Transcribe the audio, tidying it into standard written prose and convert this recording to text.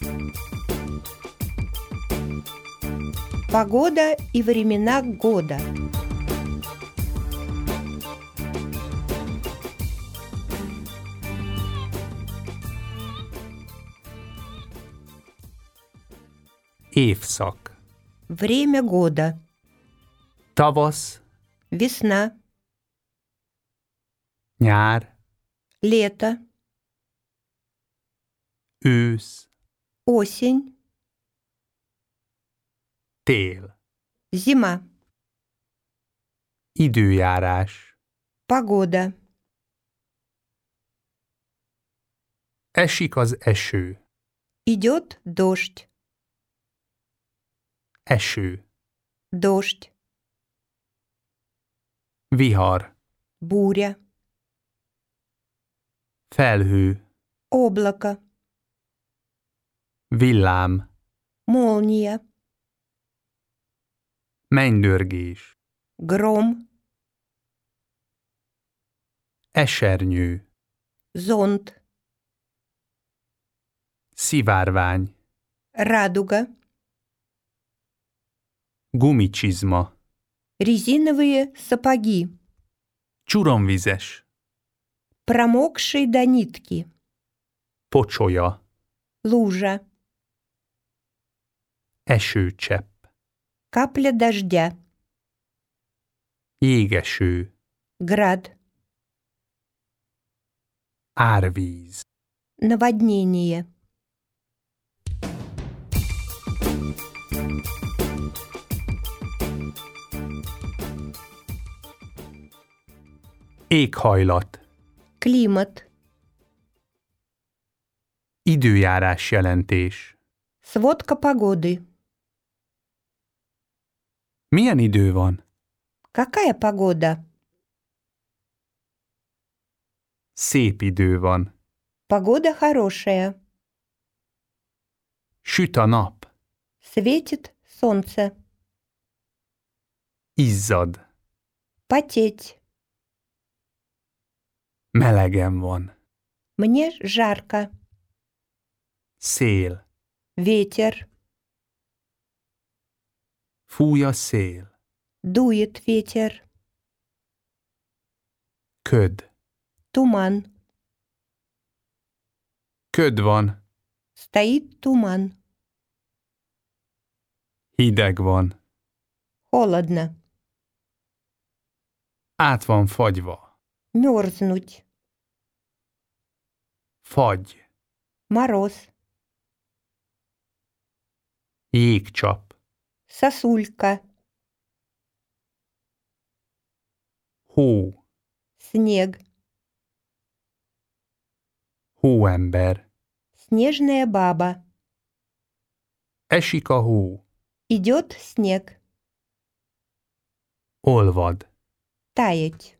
Погода и времена года. Évszak. Время года. Tavasz, Весна, nyár, лето, ősz, осень, tél. зима. Időjárás. Погода. Esik az eső. Идет дождь. Eső. Дождь. Vihar. Буря. Felhő. Облако. Villám. Молния. Mennydörgés. Гром. Esernyő. Зонт. Szivárvány. Радуга. Gumicsizma. Резиновые сапоги. Csuromvizes. Промокшие до нитки. Pocsolya. Лужа. Esőcsepp. Капля дождя. Jégeső. Град. Árvíz. Наводнение. Éghajlat. Климат. Időjárás jelentés. Сводка погоды. Milyen idő van? Какая погода? Szép idő van. Погода хорошая. Süt a nap. Светит солнце. Izzad. Потеть. Melegen van. Мне жарко. Szél. Ветер. Fúj a szél. Дует ветер. Köd. Туман. Köd van. Стоит туман. Hideg van. Холодно. Át van fagyva. Мерзнуть. Fagy. Мороз. Jégcsap. Сосулька. Hó. Снег. Hóember. Снежная баба. Esik a hó. Идет снег. Olvad. Таять.